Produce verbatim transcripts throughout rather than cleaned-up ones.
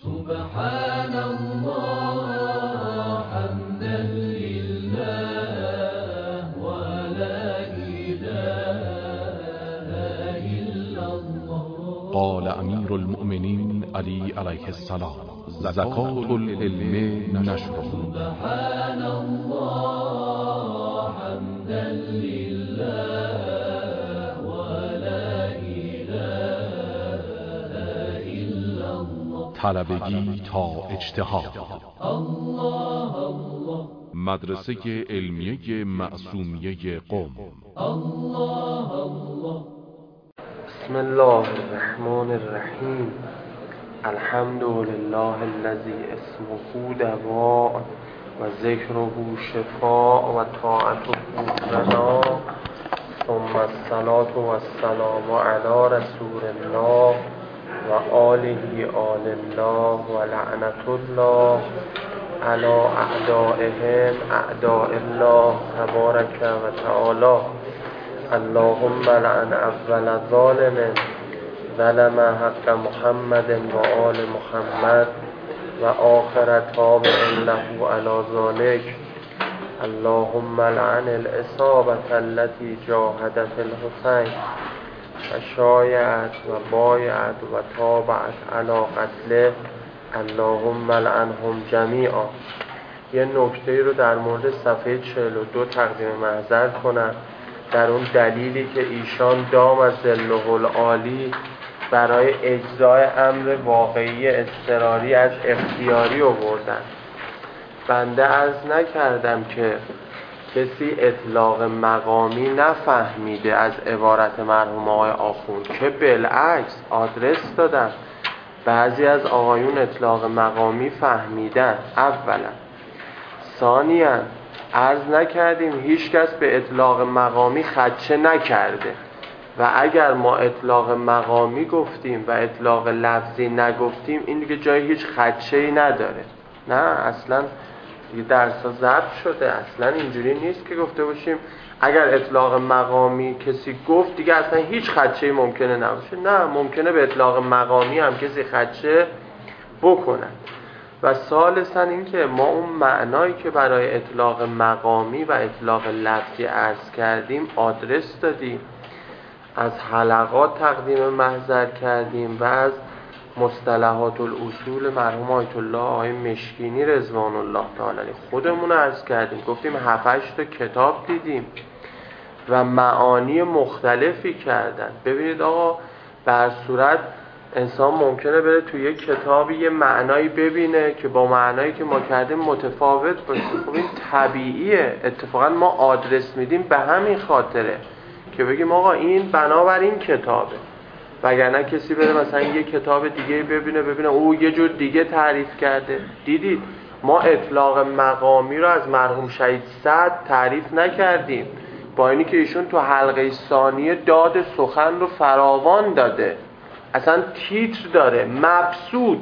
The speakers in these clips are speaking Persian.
سبحان الله حمدا لله ولا إله إلا الله. قال امیر المؤمنین علی علیه السلام: زکات العلم نشره. سبحان الله حمدا لله ولا إله إلا الله. طلبگی تا اجتهاد. الله الله. مدرسه علمیه معصومیه قم. الله الله. بسم الله الرحمن الرحیم. الحمد لله الذي اسمه دواء و ذکره شفاء و طاعته لنا، ثم الصلاة والسلام على رسول الله و آله آل الله و لعنت الله على اعدائهم اعداء الله تبارک و تعالی. اللهم لعن اول ظالم ظلم حق محمد و آل محمد و آخر تابع له علی ذلك. اللهم لعن العصابة التي جاهدت الحسین و شایعت و بایعت و تابعت علی قتله. اللهم لعنهم جمیعا. یه نکته رو در مورد صفحه چهل و دو تقدیم محضر کنم، در اون دلیلی که ایشان دام از ظله العالی برای اجزای امر واقعی اضطراری از اختیاری آوردن. بنده عرض نکردم که کسی اطلاق مقامی نفهمیده از عبارت مرحوم آقای آخوند، که بالعکس آدرس دادم بعضی از آقایون اطلاق مقامی فهمیدن. اولا. ثانیاً عرض نکردیم هیچ کس به اطلاق مقامی خدشه نکرده و اگر ما اطلاق مقامی گفتیم و اطلاق لفظی نگفتیم این دیگه جای هیچ خدشه‌ای نداره. نه اصلا دیگه درس‌ها ضبط شده، اصلا اینجوری نیست که گفته باشیم اگر اطلاق مقامی کسی گفت دیگه اصلا هیچ خدشه‌ای ممکنه نباشه. نه، ممکنه به اطلاق مقامی هم کسی خدشه بکنه. و ثالثاً این که ما اون معنایی که برای اطلاق مقامی و اطلاق لفظی عرض کردیم آدرس دادیم، از حلقات تقدیم محضر کردیم و از مصطلحات الاصول مرحوم آیت الله آقای مشکینی رضوان الله تعالی خودمون عرض کردیم. گفتیم هفت هشت تا کتاب دیدیم و معانی مختلفی کردن. ببینید آقا، بر صورت انسان ممکنه بره توی یک کتابی یه معنایی ببینه که با معنایی که ما کردیم متفاوت باشه. خب این طبیعیه. اتفاقا ما آدرس میدیم به همین خاطره که بگیم آقا این بنابراین کتابه، وگرنه کسی بره مثلا یه کتاب دیگه ببینه ببینه او یه جور دیگه تعریف کرده. دیدید ما اطلاق مقامی رو از مرحوم شهید سعد تعریف نکردیم، با اینی که ایشون تو حلقه ثانیه داد سخن رو فراوان داده، اصلا تیتر داره مبسوط،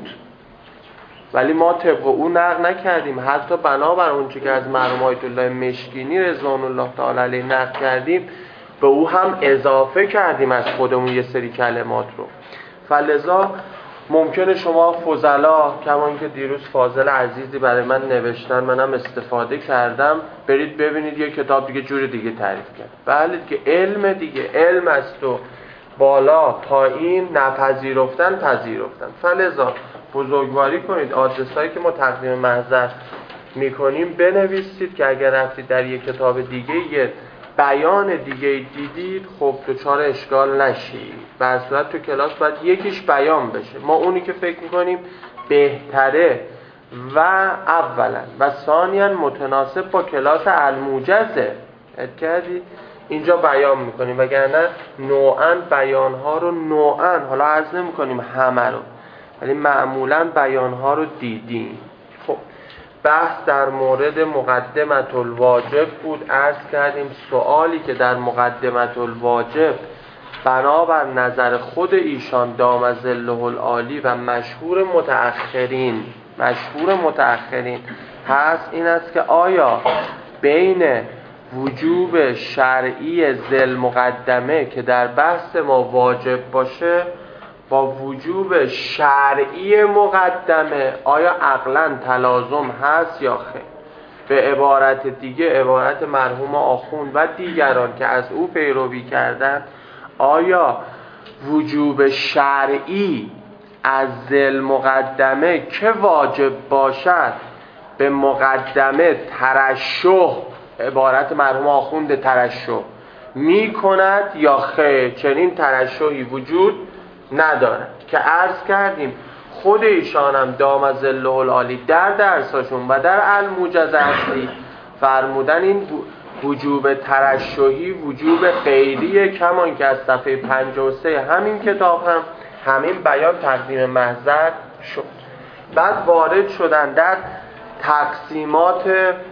ولی ما طبق او نقل نکردیم. حتی بنابر اونچه که از مرحوم آیت الله مشکینی رضوان الله تعالی علیه نقل کردیم به او هم اضافه کردیم از خودمون یه سری کلمات رو. فلذا ممکنه شما فضلا، کمان که دیروز فاضل عزیزی برای من نوشتن منم استفاده کردم، برید ببینید یه کتاب دیگه جور دیگه تعریف کرد. بله دیگه علم دیگه، علم است و بالا تا این نپذیرفتن پذیرفتن. فلذا بزرگواری کنید، آدرس هایی که ما تقدیم محضر میکنیم بنویسید که اگر رفتید در یک کتاب دیگه یه بیان دیگه دیدید خب دچار اشکال نشید. بر صورت تو کلاس باید یکیش بیان بشه. ما اونی که فکر میکنیم بهتره و اولا و ثانیاً متناسب با کلاس الموجزه اد کردید اینجا بیان میکنیم، وگرنه نوعاً بیانها رو نوعاً، حالا عرض نمیکنیم همه رو، ولی معمولاً بیانها رو دیدیم. خب بحث در مورد مقدمة الواجب بود. عرض کردیم سوالی که در مقدمة الواجب بنابر نظر خود ایشان دام ظله العالی و مشهور متأخرین مشهور متأخرین هست این است که آیا بین وجوب شرعی ذل مقدمه که در بحث ما واجب باشه با وجوب شرعی مقدمه آیا عقلاً تلازم هست یا خیر؟ به عبارت دیگه، عبارت مرحوم آخوند و دیگران که از او پیروی کردند، آیا وجوب شرعی از ذل مقدمه که واجب باشد به مقدمه ترشح، عبارت مرحوم آخوند ترشح می کند یا خیر؟ چنین ترشحی وجود ندارد که عرض کردیم خود ایشان هم دام ظله العالی در درساشون و در الموجز اصلی فرمودن این وجوب ترشحی وجوب غیریه، کمان که از صفحه پنجاه و سه همین کتاب هم همین بیان تقدیم محضر شد. بعد وارد شدن در تقسیمات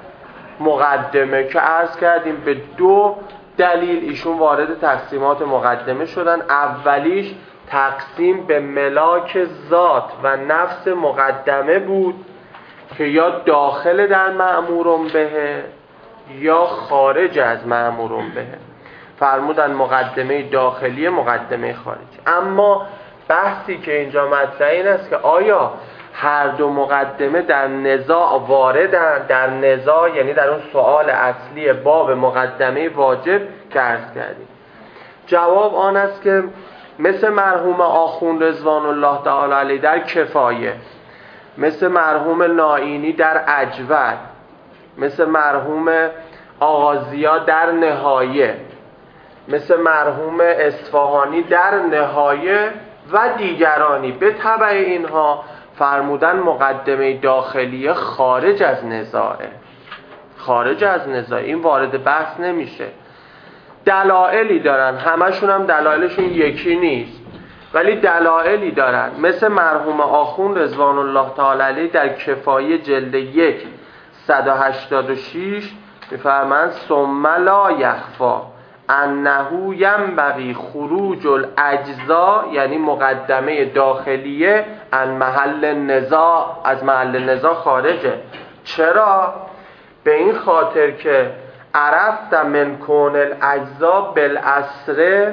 مقدمه که عرض کردیم به دو دلیل ایشون وارد تقسیمات مقدمه شدن. اولیش تقسیم به ملاک ذات و نفس مقدمه بود که یا داخل در مأمورون بهه یا خارج از مأمورون بهه. فرمودن مقدمه داخلی، مقدمه خارجی. اما بحثی که اینجا مطرح این است که آیا هر دو مقدمه در نزاع واردن؟ در نزاع یعنی در اون سوال اصلی باب مقدمه واجب که عرض کردیم. جواب آن است که مثل مرحوم آخوند رضوان الله تعالی علیه در کفایه، مثل مرحوم نائینی در اجود، مثل مرحوم آغازیا در نهایه، مثل مرحوم اصفهانی در نهایه و دیگرانی به تبع اینها فرمودن مقدمه داخلی خارج از نزاعه، خارج از نزاع، این وارد بحث نمیشه. دلایلی دارن، همشون هم دلایلشون یکی نیست ولی دلایلی دارن، مثل مرحوم آخوند رضوان الله تعالی علیه در کفایه جلد یک صد و هشتاد و شش میفرمایند ثم لا یخفا انه ینبغی خروج الاجزاء، یعنی مقدمه داخلیه، عن محل النزاع، از محل نزاع خارجه. چرا؟ به این خاطر که عرفت من کون الاجزاء بالعصر،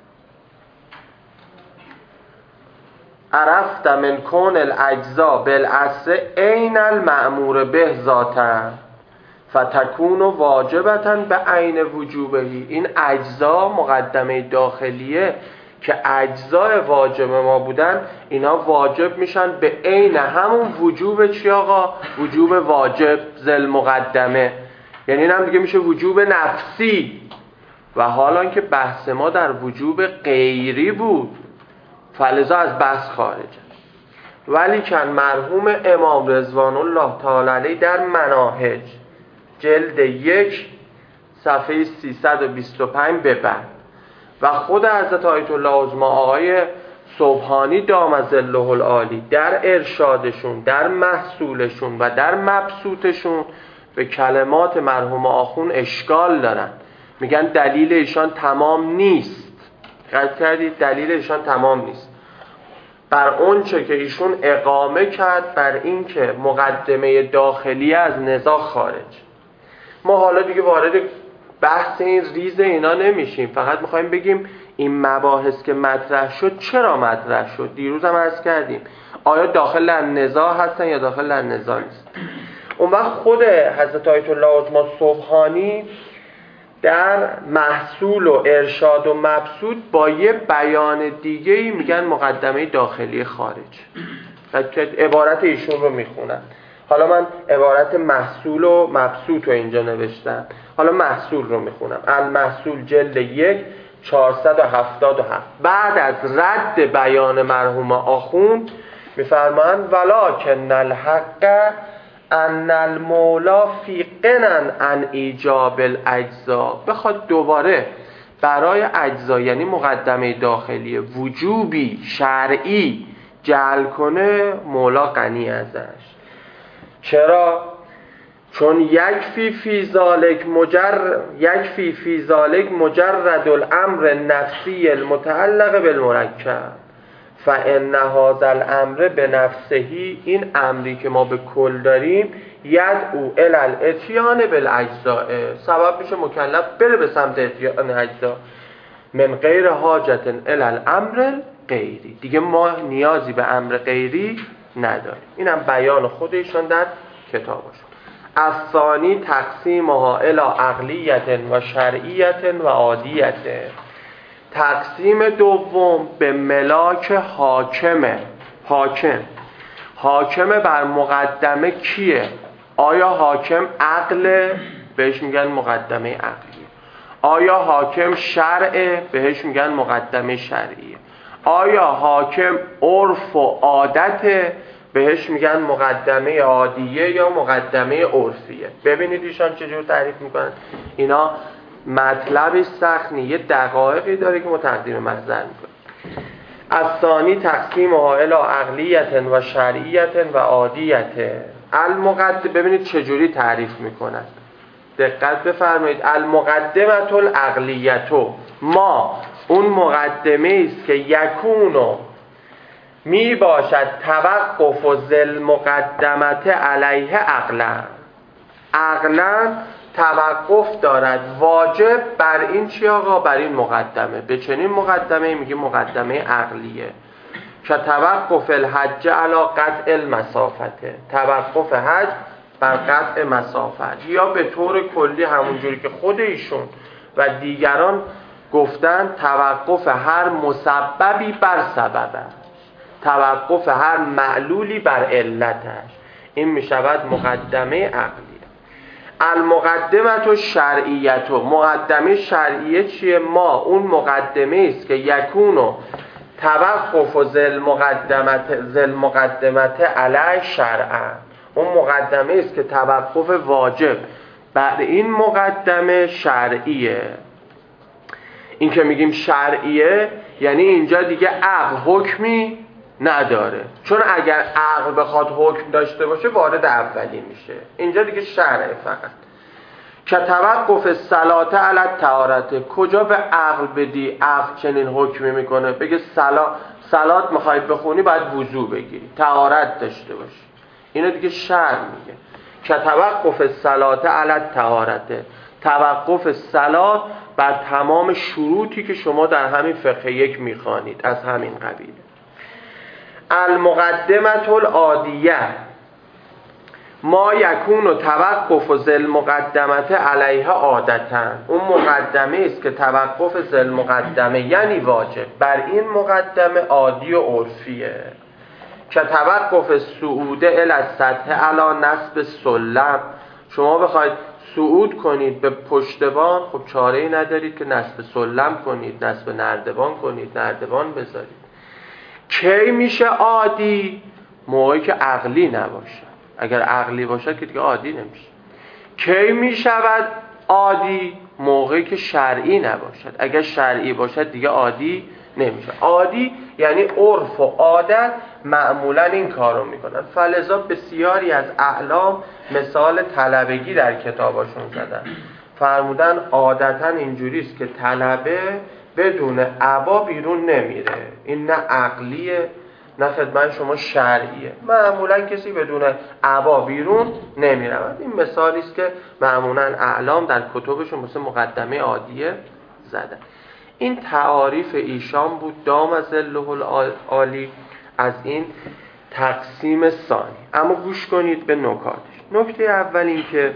عرفت من کون الاجزاء بالعصر عین المأمور به ذاتا فتکون واجبتا به عین وجوبهی. این اجزا مقدمه داخلیه که اجزای واجب ما بودن، اینا واجب میشن به عین همون وجوب چی آقا؟ وجوب واجب ذل مقدمه، یعنی این هم دیگه میشه وجوب نفسی. و حالا که بحث ما در وجوب غیری بود فلذا از بحث خارجه. ولی کن مرحوم امام رضوان الله تعالی علیه در مناهج جلد یک صفحه سیصد و بیست و پنج به بعد و خود حضرت آیت الله عظمی آقای سبحانی دام ظله العالی در ارشادشون، در محصولشون و در مبسوطشون به کلمات مرحوم آخوند اشکال دارن. میگن دلیل ایشان تمام نیست. قطع کردید؟ دلیل ایشان تمام نیست بر اون چه که ایشون اقامه کرد بر این که مقدمه داخلی از نزاع خارج. ما حالا دیگه وارد بحث این ریز اینا نمیشیم، فقط میخوایم بگیم این مباحث که مطرح شد چرا مطرح شد. دیروز هم عرض کردیم آیا داخل النزاع هستن یا داخل النزاع نیست. اون وقت خود حضرت آیت الله عظمی سبحانی در محصول و ارشاد و مبسوط با یه بیان دیگه‌ای میگن مقدمه داخلی خارج. عبارت ایشون رو میخونم. حالا من عبارت محصول و مبسوط رو اینجا نوشتم، حالا محصول رو میخونم. المحصول جلد یک چهارصد و هفتاد و هفت. بعد از رد بیان مرحوم آخوند میفرمایند ولکن الحق ان المولا فی غنی عن ایجاب الاجزا. بخواد دوباره برای اجزا یعنی مقدمه داخلی وجوبی شرعی جعل کنه، مولا غنی ازش. چرا؟ چون یکفی فی ذالک مجرد یکفی فی ذالک مجرد الامر نفسی المتعلق بالمرکب فان هذا الامر بنفسه، این امری که ما به کل داریم، یدعو الی الاتیان بالاجزاء، سبب میشه مکلف بره به سمت اتیان اجزا، من غیر حاجت الی الامر غیری. دیگه ما نیازی به امر غیری نداریم. اینم بیان خودشون در کتابشون. الثانی تقسیمها الی عقلیت و شرعیت و عادیت. تقسیم دوم به ملاک حاکمه. حاکم حاکم بر مقدمه کیه؟ آیا حاکم عقل؟ بهش میگن مقدمه عقلیه. آیا حاکم شرع؟ بهش میگن مقدمه شرعیه. آیا حاکم عرف و عادت؟ بهش میگن مقدمه عادیه یا مقدمه عرفیه. ببینید ایشان چجور تعریف میکنن. اینا مطلبی سخت نیست، یه دقایقی داره که ما تقدیم مصدر میکنیم. الثانی تقسیمها الی عقلیت و شرعیت و عادیت. المقدمه ببینید چجوری تعریف میکنن، دقت بفرمایید. المقدمه العقلیت، ما اون مقدمه است که یکونو می باشد توقف و ذل مقدمت علیه عقلا. عقلا توقف دارد واجب بر این چی آقا؟ بر این مقدمه. به چنین مقدمه میگه مقدمه عقلیه. که توقف الحج علی قطع المسافته، توقف حج بر قطع مسافت، یا به طور کلی همونجوری که خود ایشون و دیگران گفتن توقف هر مسببی بر سببش، توقف هر معلولی بر علتش. این میشود مقدمه عقلیه. المقدمه الشرعیه، مقدمه شرعیه چیه؟ ما اون مقدمه است که یکونو توقف و ذل مقدمت ذل مقدمت علی شرعا، اون مقدمه است که توقف واجب بر این مقدمه شرعیه. این که میگیم شرعیه یعنی اینجا دیگه عقل حکمی نداره، چون اگر عقل بخواد حکم داشته باشه وارد اولی میشه. اینجا دیگه شرعه فقط. که توقف صلات علی الطهارت، کجا به عقل بدی عقل چنین حکمی میکنه؟ بگه صلا صلات میخوای بخونی باید وضو بگیری، طهارت داشته باشی. اینو دیگه شرع میگه. که توقف صلات علی الطهارت، توقف صلات بر تمام شروطی که شما در همین فقه یک میخوانید از همین قبیله. المقدمه العادیه، ما یکون و توقف و ذل مقدمت علیها عادتا، اون مقدمه است که توقف ذل مقدمه یعنی واجب بر این مقدمه عادی و عرفیه. که توقف صعوده الی السطح علی نصب سلم، شما بخواید صعود کنید به پشتبان، خب چاره‌ای ندارید که نصب سلم کنید، نصب نردبان کنید، نردبان بذارید. کی میشه عادی؟ موقعی که عقلی نباشه. اگر عقلی باشه که دیگه عادی نمیشه. کی میشود عادی؟ موقعی که شرعی نباشد. اگر شرعی باشد دیگه عادی نمیشه. عادی یعنی عرف و عادت معمولا این کارو میکنن. فلذا بسیاری از اعلام مثال طلبگی در کتاباشون زدن، فرمودن عادتا اینجوریست که طلبه بدون عبا بیرون نمیره. این نه عقلیه نه خدمت شما شرعیه. معمولا کسی بدون عبا بیرون نمیره. این مثالی است که معمولا اعلام در کتبشون مثل مقدمه عادیه زدن. این تعاریف ایشان بود، دام ظله العالی، از این تقسیم ثانی. اما گوش کنید به نکاتش. نکته اول این که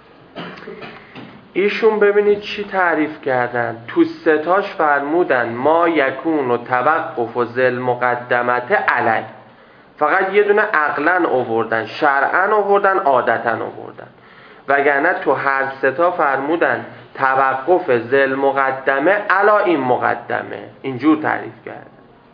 ایشون ببینید چی تعریف کردن. تو ستاش فرمودن ما یکون و توقف و ذل مقدمت علی، فقط یه دونه عقلن آوردن، شرعن آوردن، عادتن آوردن. وگرنه تو هر ستا فرمودن توقف ذل مقدمه علی این مقدمه. اینجور تعریف کردن.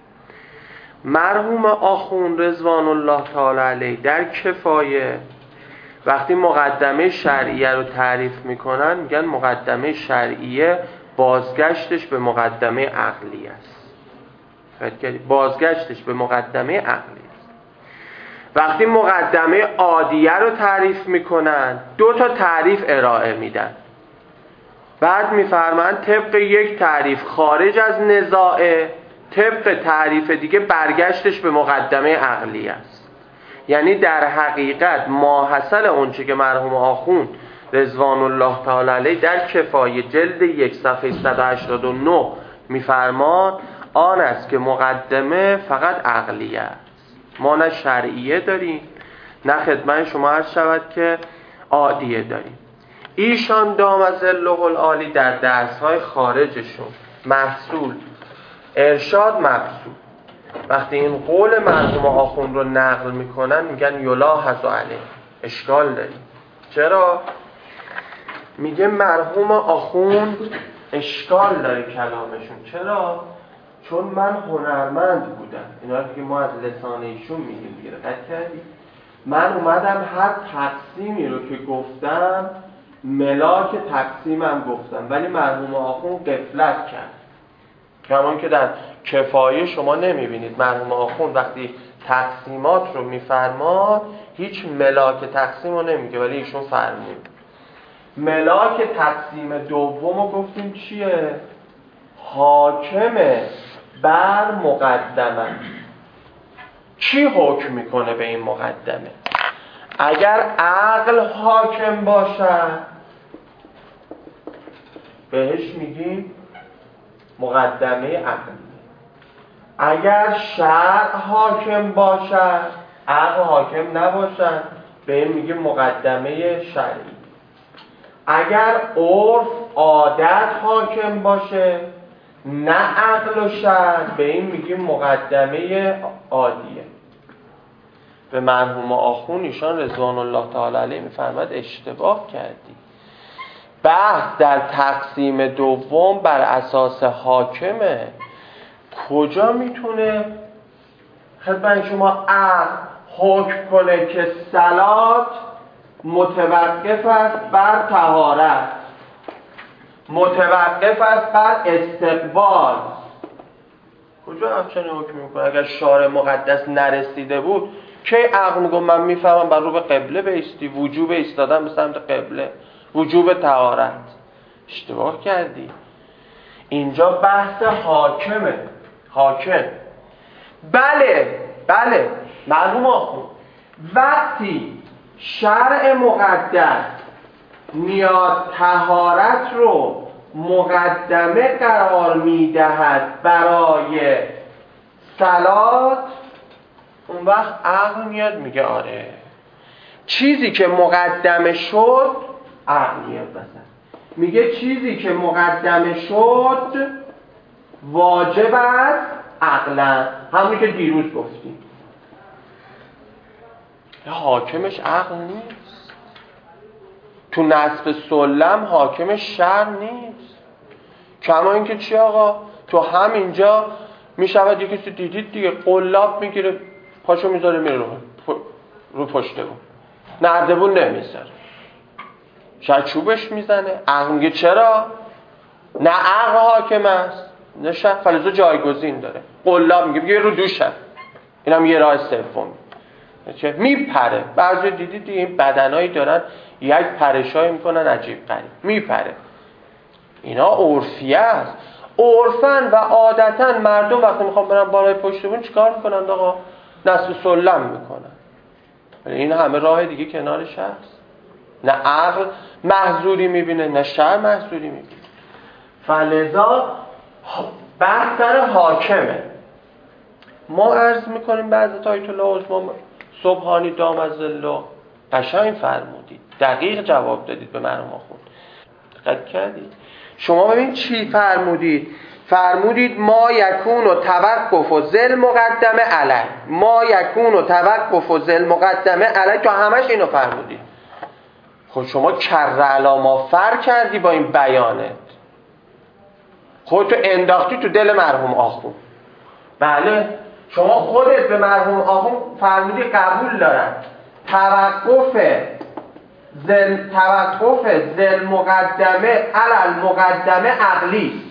مرحوم آخوند رضوان الله تعالی علیه در کفایه وقتی مقدمه شرعیه رو تعریف میکنن میگن مقدمه شرعیه بازگشتش به مقدمه عقلی است. بازگشتش به مقدمه عقلی است. وقتی مقدمه عادیه رو تعریف میکنن دو تا تعریف ارائه میدن. بعد میفرمایند طبق یک تعریف خارج از نزاعه، طبق تعریف دیگه برگشتش به مقدمه عقلی است. یعنی در حقیقت ماحصل اونچه که مرحوم آخوند رضوان الله تعالی علیه در کفایه جلد یک صفحه صد و هشتاد و نه میفرمان آن است که مقدمه فقط عقلیه است. ما نه شرعیه داریم نه خدمت شما عرض شود که عادیه داریم. ایشان دام ظله العالی در درس‌های خارجشون محصول ارشاد مبسوط، وقتی این قول مرحوم آخوند رو نقل میکنن میگن یلاحظ علیه، اشکال داریم. چرا؟ میگه مرحوم آخوند اشکال داره کلامشون. چرا؟ چون من هنرمند بودم. اینا دیگه ما از لسان ایشون میگیم دیگه، دقت کردی؟ من اومدم هر تقسیمی رو که گفتم ملاک تقسیمم گفتم، ولی مرحوم آخوند غفلت کرد. کمان که در کفایه شما نمیبینید مرحوم آخوند وقتی تقسیمات رو میفرماد هیچ ملاک تقسیم رو نمیگه، ولی ایشون فرمود. ملاک تقسیم دوم رو گفتیم چیه؟ حاکمه بر مقدمه. کی حکم میکنه به این مقدمه؟ اگر عقل حاکم باشد بهش میگیم مقدمه عقلی. اگر شرع حاکم باشد، عقل حاکم نباشد، به این میگیم مقدمه شرعی. اگر عرف عادت حاکم باشه نه عقل و شرع، به این میگیم مقدمه عادیه. به مرحوم آخوند ایشان رضوان الله تعالی علیه میفرماد اشتباه کردی. بحث در تقسیم دوم بر اساس حاکمه. کجا میتونه خدمت شما عقل حکم کنه که صلات متوقف است بر طهارت، متوقف است بر استقبال؟ کجا همچنین حکم میکنه؟ اگر شارع مقدس نرسیده بود که عقل میگه من میفهمم بر رو به قبله بایستی، وجوب ایستادن به سمت قبله، وجوب طهارت. اشتباه کردی. اینجا بحث حاکمه. حاکم بله بله معلوم آخون وقتی شرع مقدس میاد طهارت رو مقدمه قرار میدهد برای صلات، اون وقت عقل میاد میگه آره چیزی که مقدمه شد، عقل میاد بسن میگه چیزی که مقدمه شد واجب است عقلا، همونی که دیروز گفتیم. حاکمش عقل نیست. تو نصب سلم حاکمش شرع نیست. کما اینکه چی آقا؟ تو همینجا میشود یکی کسی دیدید دیگه قلاب میگیره پاشو میذاره میره رو, رو پشته بود، نردبون نمیذاره، شاید چوبش میزنه. عقل میگه چرا؟ نه عقل حاکم است نه شرع، فلزا جایگزین داره. قلاب میگه بگه رو دوشم، اینم یه راه سوم میپره. بعضی دیدید دیگه این بدنایی دارن یک پرشایی میکنن عجیب غریب میپره. اینا عرفیه است. عرفن و عادتا مردم وقتی میخوان برن بالای پشت بون چیکار میکنن آقا؟ نصب سلم میکنن. این همه راه دیگه کنارش هست. نه عقل محظوری میبینه نه شرع محظوری میبینه. فلذا بحث سر حاکمه. ما عرض میکنیم بعضی آیت الله عظما سبحانی دام از ظله قشنگ فرمودید، دقیق جواب دادید به مرحوم آخوند. دقت کردید؟ شما ببین چی فرمودید؟ فرمودید ما یکون و توقف و ذل مقدمه علی، ما یکون و توقف و ذل مقدمه علی، تو همش اینو فرمودید. خب شما کر علاما فر کردی با این بیانت، خودتو انداختی تو دل مرحوم آخوند. بله شما خودت به مرحوم آخوند فرمودی قبول دارن توقف ذل توقف ذل مقدمه علی المقدمه عقلی.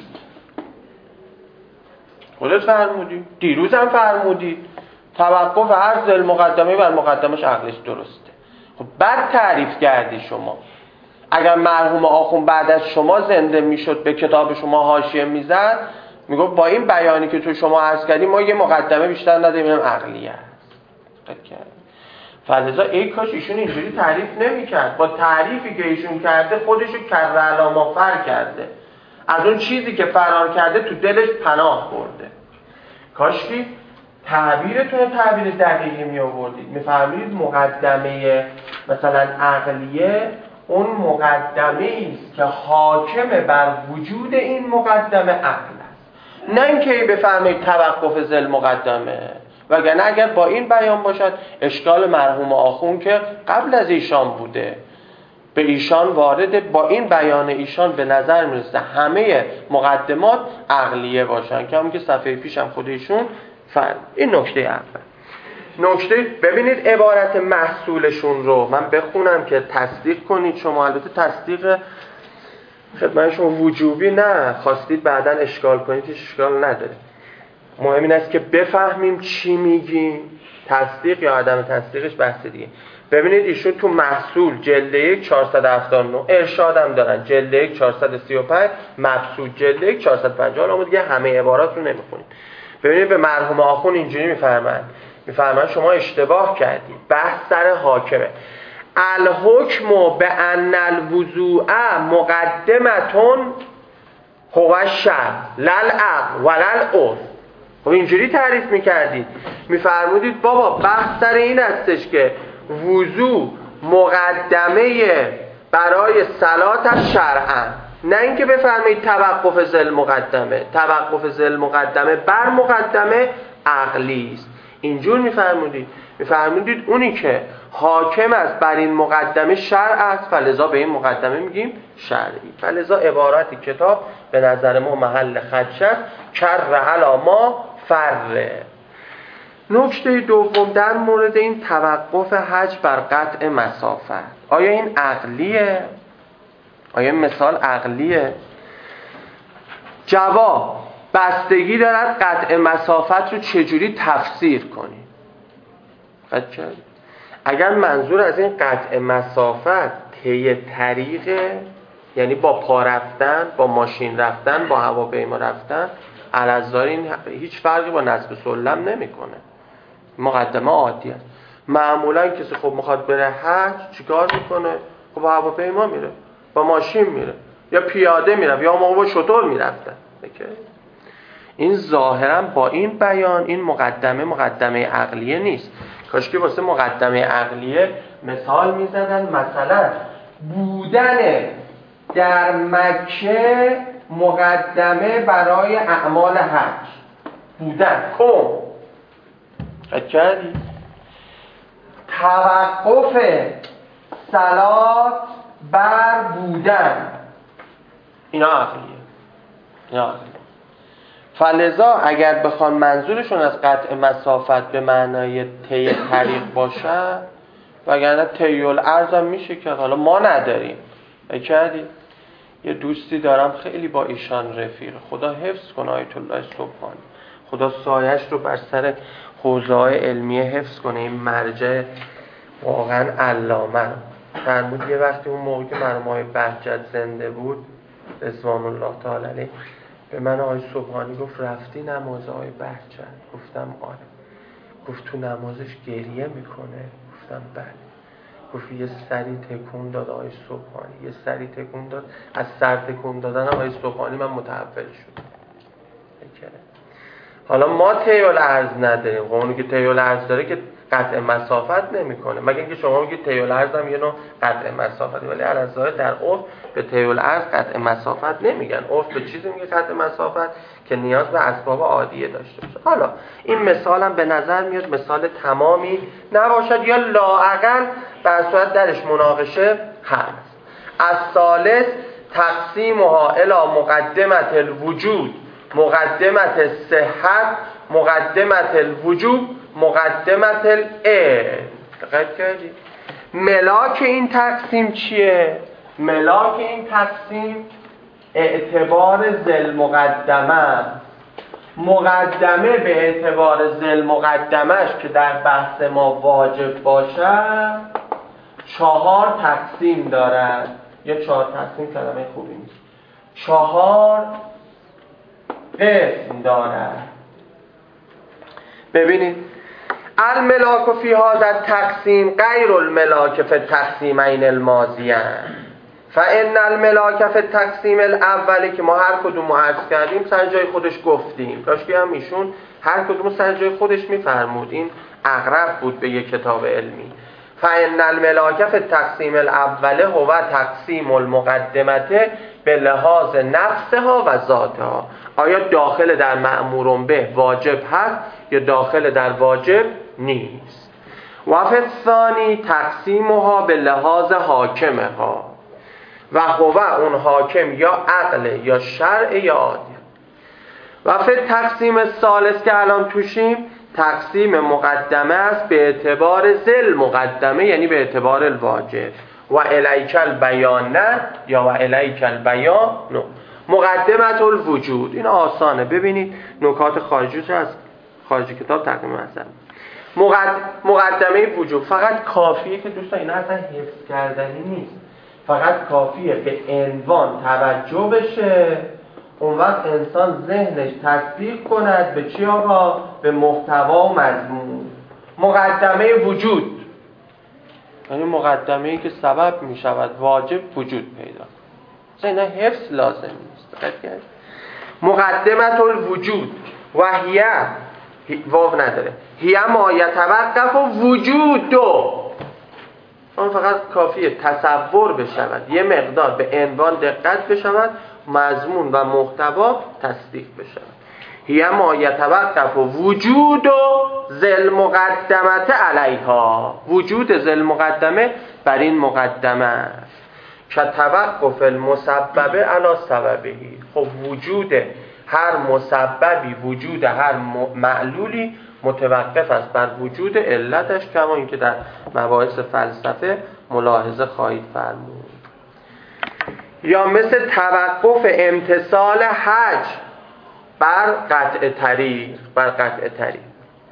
خودت فرمودی، دیروز هم فرمودی توقف هر ذل مقدمه بر مقدمش عقلیش درسته. خب بعد تعریف کردی شما. اگر مرحوم آخوند بعد از شما زنده میشد به کتاب شما حاشیه میزد میگه با این بیانی که تو شما عرض کردی ما یه مقدمه بیشتر نداریم، اینم عقلیه است. فلذا ای کاش ایشون اینجوری تعریف نمی‌کرد. با تعریفی که ایشون کرده خودشو کر علامه فر کرده، از اون چیزی که فرار کرده تو دلش پناه برده. کاشکی تعبیرتون تعبیر دقیقی می آوردید. می‌فرمایید مقدمه مثلا عقلیه اون مقدمه است که حاکم بر وجود این مقدمه عقل است، نه اینکه بفرمایید توقف ذل مقدمه. وگرنه اگر با این بیان باشد اشکال مرحوم آخون که قبل از ایشان بوده به ایشان وارد، با این بیان ایشان به نظر میرسه همه مقدمات عقلیه باشن که همون که صفحه پیشم خود ایشون فرد. این نکته اول. نکته ببینید عبارت محصولشون رو من بخونم که تصدیق کنید شما. البته تصدیق خدمت شما وجوبی نه، خواستید بعداً اشکال کنید هیچ اشکال نداره. مهم این است که بفهمیم چی میگیم. تصدیق یا عدم تصدیقش بحث دیگه. ببینید ایشون تو محصول جلد یک چهارصد و هفتاد و نه ارشاد هم دارن، جلد یک چهارصد و سی و پنج، مبسوط جلد یک چهارصد و پنجاه. اما دیگه همه عبارات رو نمیخونید. ببینید به مرحوم آخون اینجوری میفرمایند میفرمایند شما اشتباه کردید، بحث سر حاکمه. الحکم به ان الوضوء مقدمتون هو الشرع لا العقل ولا العرف. خب اینجوری تعریف میکردید، میفرمودید بابا بحث سر این هستش که وضوء مقدمه برای صلات از شرعا، نه اینکه بفرمایید توقف ذل مقدمه. توقف ذل مقدمه بر مقدمه عقلی است. اینجور میفرمودید میفرمودید اونی که حاکم است بر این مقدمه شرع است، فلذا به این مقدمه میگیم شرعی. فلذا عبارتی کتاب به نظر ما محل خدشه است. کر علی ما فره. نکته دوم در مورد این توقف حج بر قطع مسافت، آیا این عقلیه؟ آیا مثال عقلیه؟ جواب بستگی دارد قطع مسافت رو چجوری تفسیر کنی. اگر منظور از این قطع مسافت طی طریقه، یعنی با پا رفتن، با ماشین رفتن، با هواپیما رفتن، الازار این هیچ فرقی با نصب سلم نمیکنه، مقدمه عادی است. معمولا کسی خب میخواد بره حج چیکار میکنه؟ خب با هواپیما میره، با ماشین میره، یا پیاده میره، یا موقع با شتر میرفتن. این ظاهرا با این بیان این مقدمه مقدمه عقلیه نیست. کاش که واسه مقدمه عقلیه مثال میزدن، مثلا بودن در مکه مقدمه برای اعمال حج. بودن کم حج کردی؟ توقف صلات بر بودن، اینا عقلیه. اینا عقلیه. فلذا اگر بخوان منظورشون از قطع مسافت به معنای طی طریق باشه، وگرنه طی الارض هم میشه که حالا ما نداریم. کردی؟ یه دوستی دارم خیلی با ایشان رفیق، خدا حفظ کنه آیت الله سبحانی، خدا سایش رو بر سر حوزه‌های علمیه حفظ کنه. این مرجع واقعا علامه. فرمود یه وقتی اون موقع که مرحوم آقای بهجت زنده بود رضوان الله تعالی علیه، به من آقای سبحانی گفت رفتی نماز آقای بهجت؟ گفتم آره. گفت تو نمازش گریه میکنه؟ گفتم بله. گفت یه سری تکون داد آقای سبحانی، یه سری تکون داد، از سر تکون دادن آقای سبحانی من متحول شدم. حالا ما طی الارض نداریم، خب اونی که طی الارض داره که قطع مسافت نمیکنه، مگه اینکه شما میگید طی الارض هم یه نوع قطع مسافت، ولی الازاهر در عرف به طی الارض قطع مسافت نمیگن. عرف به چیزی میگه قطع مسافت که نیاز به اسباب عادیه داشته باشه. حالا این مثال هم به نظر میاد مثال تمامی نباشد، یا لااقل بر صورت درش مناقشه هست. الثالث تقسیمها الی مقدمت الوجود، مقدمت الصحت، مقدمت الوجوب، مقدمت العلم. دقت کردید؟ ملاک این تقسیم چیه؟ ملاک این تقسیم اعتبار ذل مقدمه. مقدمه به اعتبار ذل مقدمش که در بحث ما واجب باشه چهار تقسیم دارد. یا چهار تقسیم کلمه خوبی نیست، چهار قسم دارد. ببینید الملاک فی هذا التقسیم غیر الملاک فی التقسیمین الماضیین. فان الملاک فی التقسیم الاولی که ما هر کدوم عرض کردیم سر جای خودش گفتیم، کاشکی هم ایشون هر کدوم سر جای خودش میفرمود، این اقرب بود به یک کتاب علمی. فان الملاک فی التقسیم الاول هو تقسیم المقدمه به لحاظ نفسها و ذاتها. آیا داخل در مأمور به واجب هست یا داخل در واجب نیست. و فی الثانی تقسیمها به لحاظ حاکمها و هو اون حاکم یا عقل یا شرع یا عادل. و فی تقسیم الثالث که الان توشیم تقسیم مقدمه است به اعتبار ذل مقدمه، یعنی به اعتبار الواجب. و الیک البیان نه یا و الیک البیان نه. مقدمت الوجود این آسانه، ببینید نکات خارجیش از خارج کتاب تقسیم مثلا مقد... مقدمه وجود فقط کافیه که دوستان اینا اصلا حفظ کردنی نیست، فقط کافیه به عنوان توجه بشه، اون وقت انسان ذهنش تصدیق کند به چی آقا؟ به محتوا و مضمون. مقدمه وجود یعنی مقدمه‌ای که سبب می شود واجب وجود پیدا کنه. اینا حفظ لازم نیست. مقدمت الوجود و هیه واو نداره، هیه ما یتوقف و وجود دو، اون فقط کافیه تصور بشود، یه مقدار به عنوان دقت بشود، مضمون و محتوا تصدیق بشود. هیه ما یتوقف و وجود و ذل مقدمت علیها، وجود ذل مقدمه بر این مقدمه است که توقف المسببه علی سببهی. خب وجود هر مسببی، وجود هر معلولی متوقف است بر وجود علتش، کما اینکه در مباحث فلسفه ملاحظه خواهید فرمود. یا مثل توقف امتثال حج بر قطع طریق، بر قطع طریق.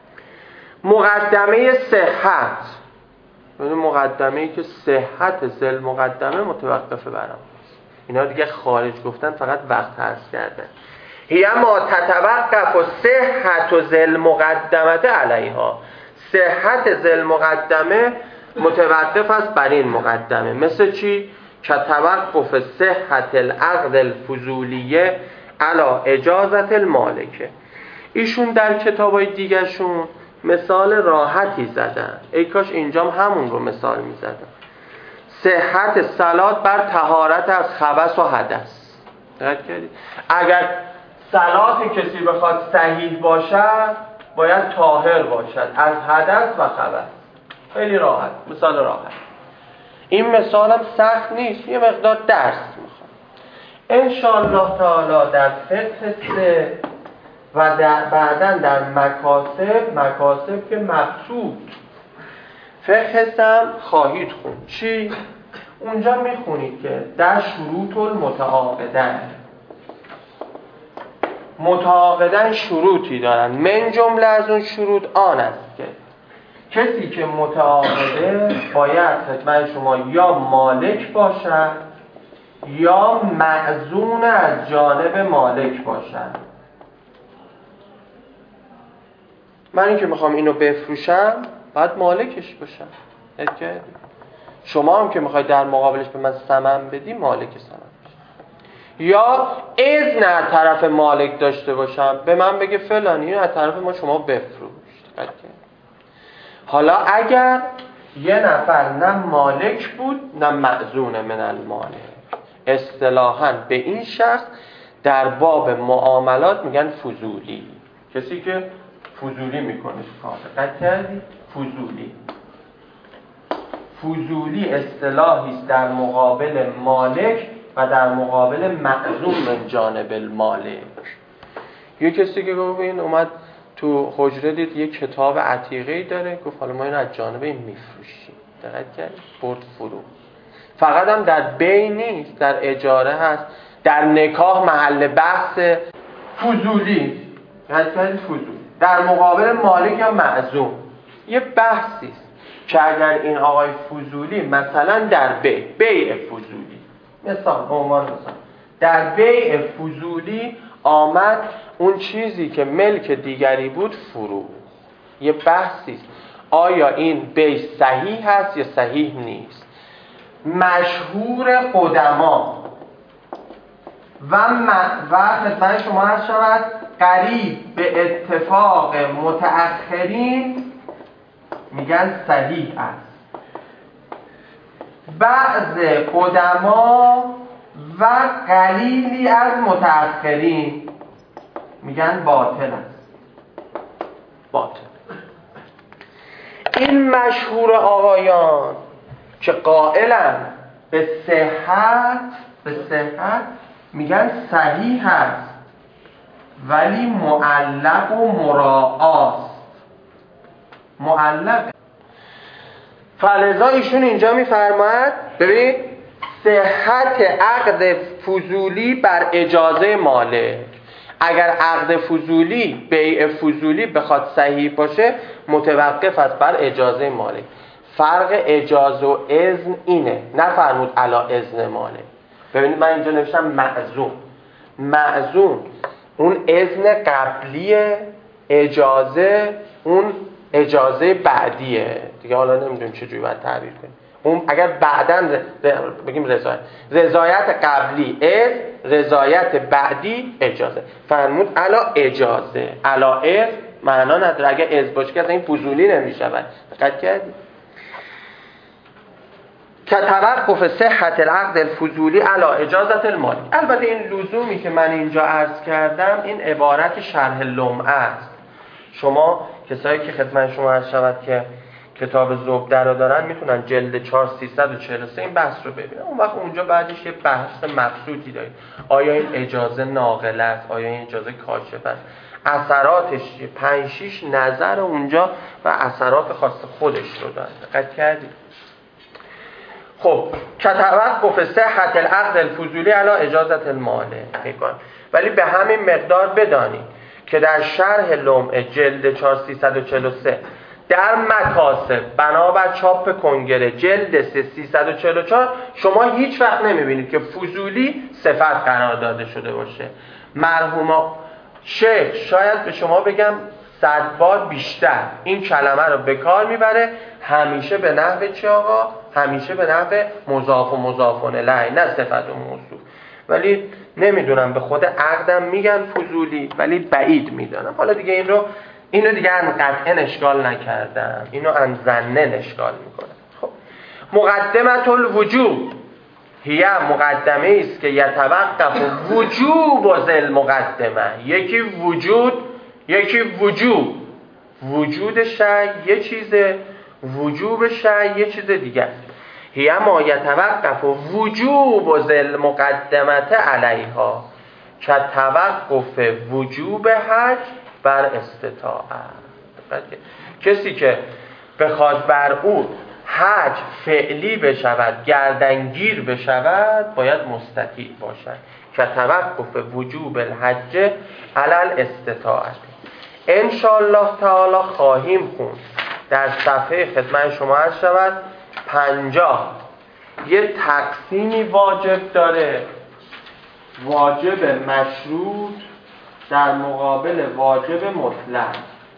مقدمه صحت، یعنی مقدمه‌ای که صحت ذل مقدمه متوقفه بر آن. اینا دیگه خارج گفتن، فقط وقت حذف کردن. هی ما تتوقف و صحت و ذل مقدمه علیها، صحت ذل مقدمه متوقف است بر این مقدمه. مثل چی؟ که توقف صحت العقد الفضولیه علی اجازت المالکه. ایشون در کتابای دیگرشون مثال راحتی زدن، ای کاش اینجام همون رو مثال می زدن. صحت صلات بر طهارت از خبث و حدث. دقت کردید؟ اگر صلات کسی بخواد صحیح باشد باید طاهر باشد از حدث و خبث. خیلی راحت، مثال راحت. این مثال هم سخت نیست، یه مقدار درس میخواد. انشاءالله تعالی در فقه سه و در بعداً در مکاسب، مکاسب که مقصود فقه هم خواهید خوند. چی؟ اونجا میخونید که در شروط المتعاقدن، متعاقدن شروطی دارن، من جمله از اون شروط آن است که کسی که متعاقده باید خدمت شما یا مالک باشد یا معزون از جانب مالک باشد. من این که میخوام اینو بفروشم باید مالکش باشم. شما هم که میخواید در مقابلش به من ثمن بدی مالک ثمن باشی. یا اذن از طرف مالک داشته باشم، به من بگه فلانی از طرف ما شما بفروش. حالا اگر یه نفر نه مالک بود نه معزون من المالک، اصطلاحاً به این شخص در باب معاملات میگن فضولی. کسی که فضولی میکنه کار قد کردی؟ فضولی. فضولی اصطلاحی است در مقابل مالک و در مقابل معزون من جانب المالک. یه کسی که گفت این اومد تو حجره دید یه کتاب عتیقه‌ای داره، گفت حالا ما اینو از جانب این میفروشیم. دقت کردید؟ برد فرو. فقط هم در بی نیست، در اجاره هست، در نکاح محل بحث. فضولی. دقت کردید؟ فضولی در مقابل مالک یا معزوم یه بحثی است که اگر این آقای فضولی مثلا در بی بیع فضولی، مثال به عنوان مثال در بیع فضولی آمد اون چیزی که ملک دیگری بود فرو، یه بحثی است آیا این بیع صحیح هست یا صحیح نیست. مشهور قدما و و خدمت شما هست شود قریب به اتفاق متأخرین میگن صحیح است. بعض قدما و قلیلی از متأخرین میگن باطل است. باطل. این مشهور آقایان که قائلن به صحت به صحت میگن صحیح است ولی معلق و مراعاست. معلق. فلذا ایشون اینجا میفرماید ببین صحت عقد فضولی بر اجازه مالک. اگر عقد فضولی بیع فضولی بخواد صحیح باشه متوقف است بر اجازه مالک. فرق اجازه و اذن اینه، نفرمود علا اذن مالک. ببینید من اینجا نوشتم معزوم. معزوم اون اذن قبلیه، اجازه اون اجازه بعدیه دیگه. حالا نمیدونم چجوری باید تعبیر کنیم. اون اگر بعداً بگیم رضایت، رضایت قبلی اذن، رضایت بعدی اجازه. فرمود علا اجازه، علا اذن معنا نداره. اگه اذن باشه که این فضولی نمیشود. دقت کردید؟ که توقف صحت العقد الفضولی علا اجازت المالک. البته این لزومی که من اینجا عرض کردم این عبارت شرح لمعه است. شما کسایی که خدمت شما عرض شود که کتاب زبده رو دارن میتونن جلد چهار سیصد و چهل و سه این بحث رو ببینن. اون وقت اونجا بعدش یه بحث مبسوطی دارید. آیا این اجازه ناقل است؟ آیا این اجازه کاشف است؟ اثراتش پنج شش نظر اونجا و اثرات خاص خودش رو داره. دقت کردید؟ خب که توقف صحت العقد الفضولی علی اجازت المالک. ولی به همین مقدار بدانید که در شرح لمعه جلد چهار سیصد و چهل و سه در مکاسب بنابر چاپ کنگره جلد سه سیصد و چهل و چهار شما هیچ وقت نمیبینید که فضولی صفت قرار داده شده باشه. مرحوم شیخ شاید به شما بگم صد بار بیشتر این کلمه رو به کار میبره، همیشه به نحو چی آقا؟ همیشه به نحو مضاف و مضاف الیه، نه صفت و موصوف. ولی نمیدونم به خود عقدم میگن فضولی ولی بعید میدونم. حالا دیگه این رو اینو دیگه ان قطعا اشکال نکردم، اینو ان ظنن اشکال میکنم. خب مقدمه الوجوب هی مقدمه است که یتوقف وجوب و ذل مقدمه. یکی وجود یکی وجوب. وجود شیء یه چیزه، وجوب شیء یه چیز دیگه است. هی ما یتوقف وجوب و ذل مقدمه علیها که توقف وجوب حج بر استطاعت. کسی که بخواد بر او حج فعلی بشود، گردنگیر بشود، باید مستطیع باشد. که توقف وجوب الحج علی الاستطاعت. انشاءالله تعالی خواهیم خوند در صفحه خدمت شما عرض شود پنجاه یه تقسیمی واجب داره، واجب مشروط در مقابل واجب مطلق.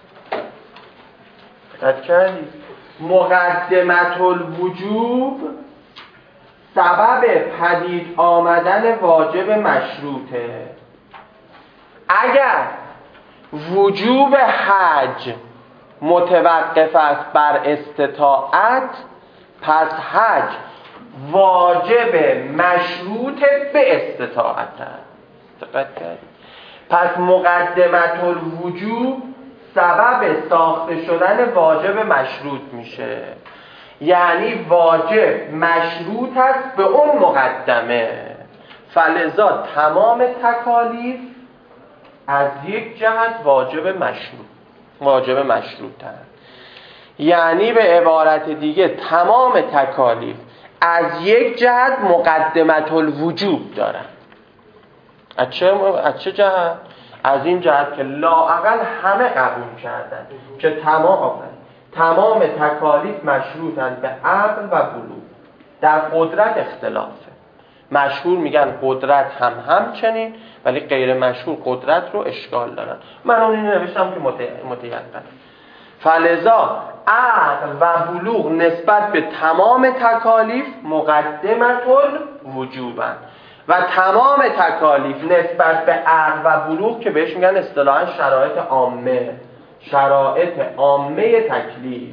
دقت کردید؟ مقدمت الوجوب سبب پدید آمدن واجب مشروطه. اگر وجوب حج متوقف است بر استطاعت، پس حج واجب مشروط به استطاعت است. دقت کردید؟ پس مقدمت الوجوب سبب ساخته شدن واجب مشروط میشه. یعنی واجب مشروط است به اون مقدمه. فلذا تمام تکالیف از یک جهت واجب مشروط واجب مشروط هست. یعنی به عبارت دیگه تمام تکالیف از یک جهت مقدمت الوجوب دارن. از چه از چه جهت؟ از این جهت که لااقل همه قبول کردن که تمام تمام تکالیف مشروطن به عقل و بلوغ. در قدرت اختلافه. مشهور میگن قدرت هم همچنین، ولی غیر مشهور قدرت رو اشکال دارن. من اون اینو نوشتم که متیقن. فلذا عقل و بلوغ نسبت به تمام تکالیف مقدمت الوجوبن و تمام تکالیف نسبت به عقل و بلوغ که بهش میگن اصطلاحاً شرایط عامه، شرایط عامه تکلیف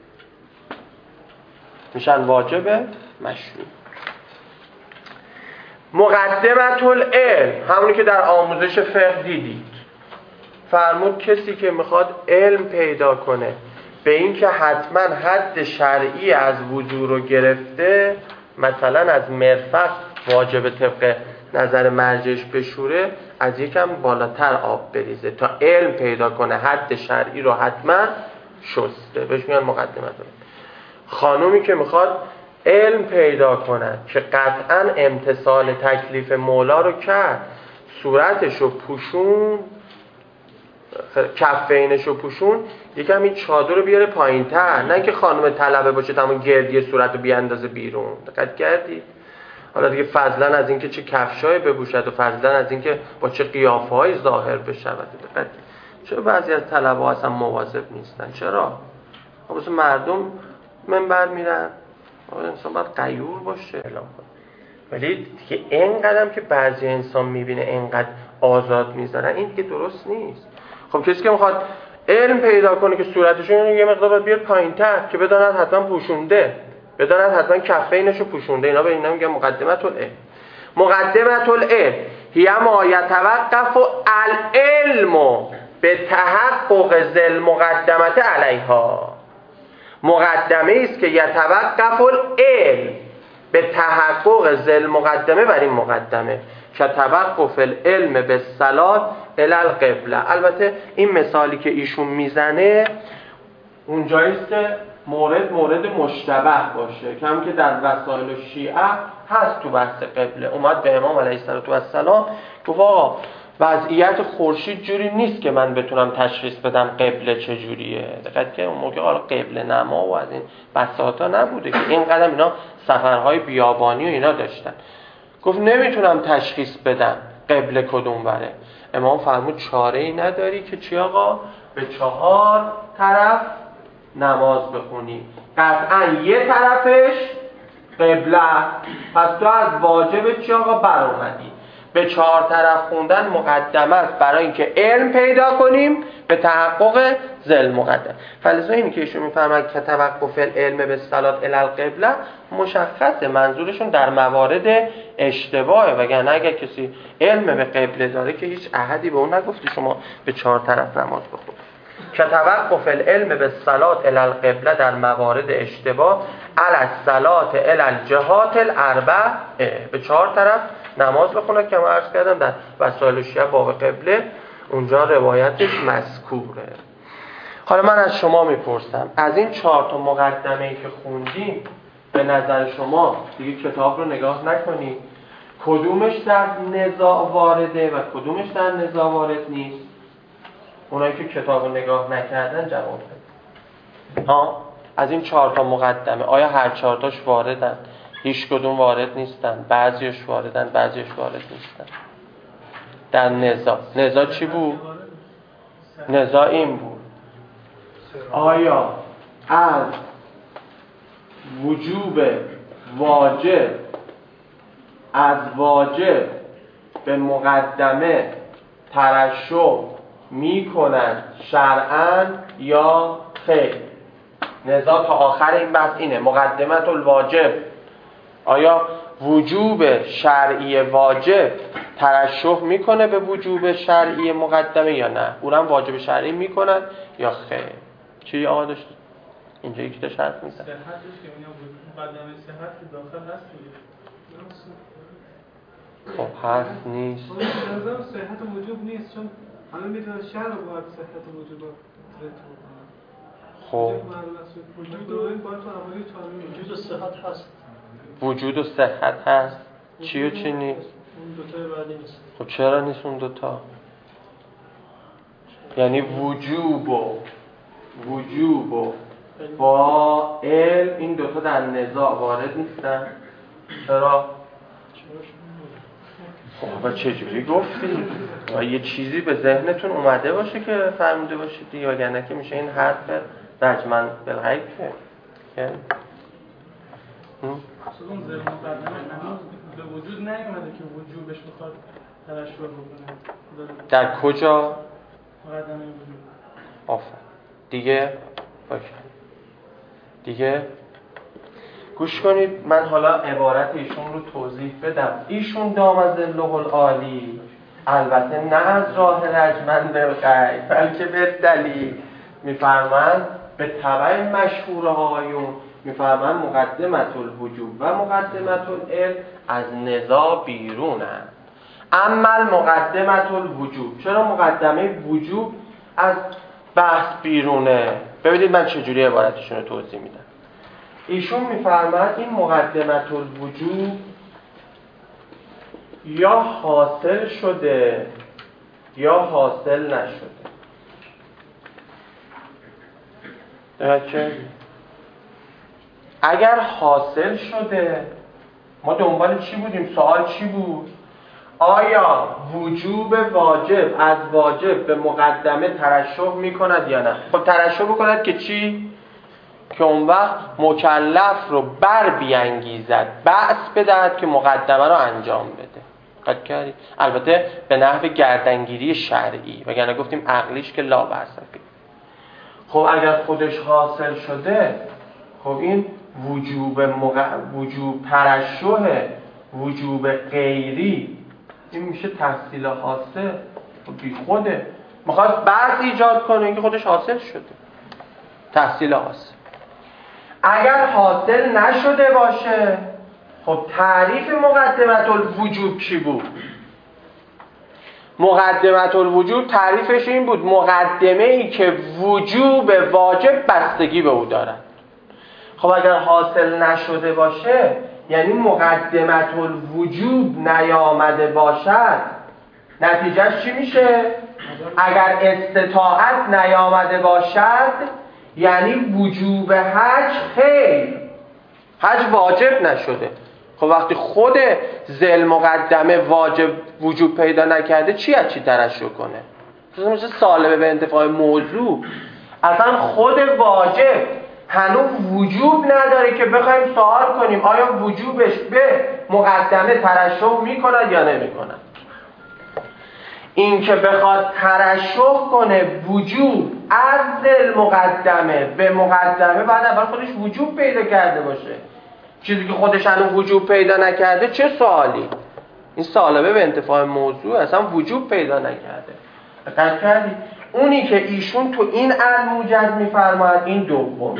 میشن واجب مشروع. مقدمت العلم همونی که در آموزش فقه دیدید، فرمود کسی که میخواد علم پیدا کنه به این که حتما حد شرعی از وضو رو گرفته، مثلا از مرفق واجب طبق نظر مرجعش بشوره، از یکم بالاتر آب بریزه تا علم پیدا کنه حد شرعی رو حتما شسته، بهش میگن مقدمت العلم. خانومی که میخواد علم پیدا کنه که قطعا امتثال تکلیف مولا رو کرد، صورتش رو پوشون، کفینش رو پوشون، یکم این چادر رو بیاره پایین تر، نه که خانم طلبه باشه تمام گردی صورت رو بیاندازه بیرون. دقت کردید؟ حالا دیگه فضلا از اینکه چه کفشای بپوشد و فضلا از اینکه با چه قیافه‌ای ظاهر بشود. دقت چرا بعضی از طلبه ها اصلا مواظب نیستن؟ چرا؟ واسه مردم منبر میرن، انسان باید غیور باشه اعلام کنه. ولی دیگه اینقدرم که بعضی انسان میبینه اینقدر آزاد میذارن، این دیگه درست نیست. خب کسی که میخواد علم پیدا کنه که صورتشون یه مقدار باید بیاد پایین‌تر که بداند حتما پوشونده، بداند حتما کفینشو پوشونده، اینا به اینا میگن مقدمت العلم. مقدمت العلم هی ما یتوقف العلم به تحقق ذل مقدمت علیها. مقدمه است که یتوقف العلم به تحقق ذل مقدمه بر این مقدمه که توقف العلم به صلات الی القبله. البته این مثالی که ایشون میزنه اونجاییست که مورد مورد مشتبه باشه، کم که در وسائل شیعه هست تو بحث قبله. اومد به امام علیه السلام گفت آقا وضعیت خورشید جوری نیست که من بتونم تشخیص بدم قبله چجوریه. دقت که اون موقع حالا قبله نما و از این بساطا نبوده که این قدم اینا سفرهای بیابانی و اینا داشتن. گفت نمیتونم تشخیص بدم قبله کدوم بره. امام فرمود چاره ای نداری که چی آقا؟ به چهار طرف نماز بخونی، قطعا یه طرفش قبله، پس تو از واجب چی آقا بر اومدی. به چهار طرف خوندن مقدمه است برای اینکه علم پیدا کنیم به تحقق ذل مقدم. فلذا اینی که ایشون میفرماید که توقف العلم به صلات الی القبله مشخصه، منظورشون در موارد اشتباهه، وگرنه اگر کسی علم به قبله داره که هیچ احدی به اون نگفته شما به چهار طرف نماز بخون. که توقف العلم به صلات الی القبله در موارد اشتباه علی الصلات الی الجهات الاربع، به چهار طرف نماز بخونه که ما عرض کردم در وسائل شیعه باب قبله اونجا روایتش مذکوره. حالا من از شما میپرسم از این چهار تا مقدمه‌ای که خوندیم به نظر شما دیگه کتاب رو نگاه نکنید، کدومش در نزاع وارده و کدومش در نزاع وارد نیست؟ اونایی که کتاب رو نگاه نکردن جواب بدن. ها از این چهار تا مقدمه آیا هر چهار تاش واردن؟ هیچ کدوم وارد نیستن، بعضیش واردن بعضیش وارد نیستن. در نزاع نزاع چی بود؟ نزاع این بود آیا از وجوب واجب از واجب به مقدمه ترشح می کنند شرعاً یا خیر؟ نزاع تا آخر این بحث اینه. مقدمت الواجب آیا وجوب شرعی واجب ترشح میکنه به وجوب شرعی مقدمه یا نه؟ اونم واجب شرعی میکنن یا خیر؟ چی آقا داشت؟ اینجا یکی تا شرط میزن صحتش که میگم مقدمه صحت که داخل هست دیگه. خب هست نیست نظام صحت وجوب نیست، چون الان میدونن شرع باید صحت وجوب رو خب وجود و صحت هست. وجود و صحت هست، چی و چی نیست؟ اون دوتا بعدی نیست. خب چرا نیست اون دوتا؟ یعنی وجوب و وجوب و با علم این دوتا در نزاع وارد نیستن؟ چرا؟ خب چجوری گفتی؟ و یه چیزی به ذهنتون اومده باشه که فرموده باشید دیگه، وگرنه که میشه این حرف رجمن بالغیب که اون ذهن مقدمه هنوز به وجود نیومده که وجوبش بخواد ترشح بکنه. در کجا؟ مقدمه وجود. آفر دیگه باشه. دیگه گوش کنید، من حالا عبارت ایشون رو توضیح بدم. ایشون دام ظله العالی، البته نه از راه رجمن بالغیب بلکه به دلیل، میفرمند به تبع مشهور آیون، میفرمند مقدمت الوجوب و مقدمت العلم از نزاع بیرونند. اما مقدمت الوجوب، چرا مقدمه وجوب از بحث بیرونه؟ ببینید من چجوری عبارتشون رو توضیح میدم. ایشون میفرماد این مقدمت الوجوب یا حاصل شده یا حاصل نشده. درسته؟ اگر حاصل شده ما دنبال چی بودیم؟ سوال چی بود؟ آیا وجوب واجب از واجب به مقدمه ترشح میکند یا نه؟ خب ترشح بکند که چی؟ که اون وقت مکلف رو بر بیانگیزد، بأس بدهد که مقدمه رو انجام بده. قد کردید؟ البته به نحو گردنگیری شرعی، وگرنه گفتیم عقلیش که لا بأس فیه. خب اگر خودش حاصل شده، خب این وجوب مق... وجوب ترشح وجوب غیری این میشه تحصیل حاصل. بی خوده میخواست بحث ایجاد کنه که خودش حاصل شده، تحصیل حاصل. اگر حاصل نشده باشه، خب تعریف مقدمت الوجوب چی بود؟ مقدمت الوجوب تعریفش این بود: مقدمه ای که وجوب واجب بستگی به او دارد. خب اگر حاصل نشده باشه، یعنی مقدمت الوجوب نیامده باشد، نتیجهش چی میشه؟ اگر استطاعت نیامده باشد، یعنی وجوب حج خیر، حج واجب نشده. خب وقتی خود ذل مقدمه واجب وجوب پیدا نکرده، چی از چی ترشح کنه؟ مثل سالبه به انتفاع موضوع. اصلا خود واجب هنوز وجوب نداره که بخوایم سوال کنیم آیا وجوبش به مقدمه ترشح میکند یا نمیکند. این که بخواد ترشح کنه وجوب از ذل مقدمه به مقدمه، بعد اول خودش وجوب پیدا کرده باشه. چیزی که خودش هنوز وجوب پیدا نکرده چه سوالی؟ این سالبه به انتفاع موضوع اصلا وجوب پیدا نکرده. دقت کردید؟ اونی که ایشون تو این الموجز میفرماید این دومه.